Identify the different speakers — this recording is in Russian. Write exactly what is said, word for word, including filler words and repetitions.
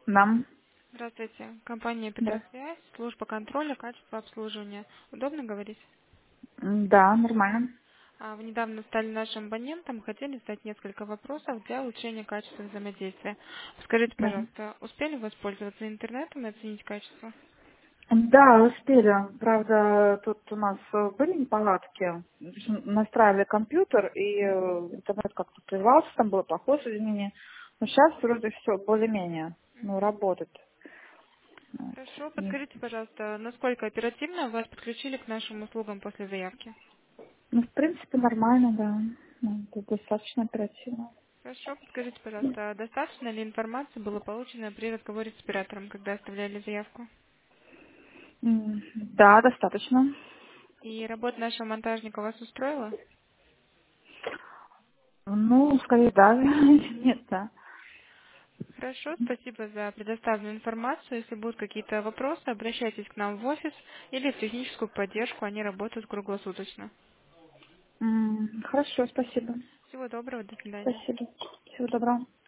Speaker 1: Нам,
Speaker 2: Здравствуйте. Компания
Speaker 1: да.
Speaker 2: Петросвязь, служба контроля, качества обслуживания. Удобно говорить?
Speaker 1: М, Да, нормально.
Speaker 2: А, Вы недавно стали нашим абонентом, хотели задать несколько вопросов для улучшения качества взаимодействия. Скажите,
Speaker 1: Да.
Speaker 2: пожалуйста, успели воспользоваться интернетом и оценить качество?
Speaker 1: Да, успели. Правда, тут у нас э, были неполадки. В общем, настраивали компьютер, и э, интернет как-то прервался, там было плохое соединение. Но сейчас вроде все более-менее, ну, работает. Вот.
Speaker 2: Хорошо.
Speaker 1: И,
Speaker 2: Подскажите, пожалуйста, насколько оперативно вас подключили к нашим услугам после заявки?
Speaker 1: ну, в принципе, нормально, да. Ну, это достаточно оперативно.
Speaker 2: Хорошо. Подскажите, пожалуйста, достаточно ли информации было получено при разговоре с оператором, когда оставляли заявку?
Speaker 1: М, Да, достаточно.
Speaker 2: И работа нашего монтажника вас устроила?
Speaker 1: Ну, скорее, да. Нет, да.
Speaker 2: Хорошо, спасибо за предоставленную информацию. Если будут какие-то вопросы, обращайтесь к нам в офис или в техническую поддержку, они работают круглосуточно.
Speaker 1: М, Хорошо, спасибо.
Speaker 2: Всего доброго, до свидания.
Speaker 1: Спасибо. Всего доброго.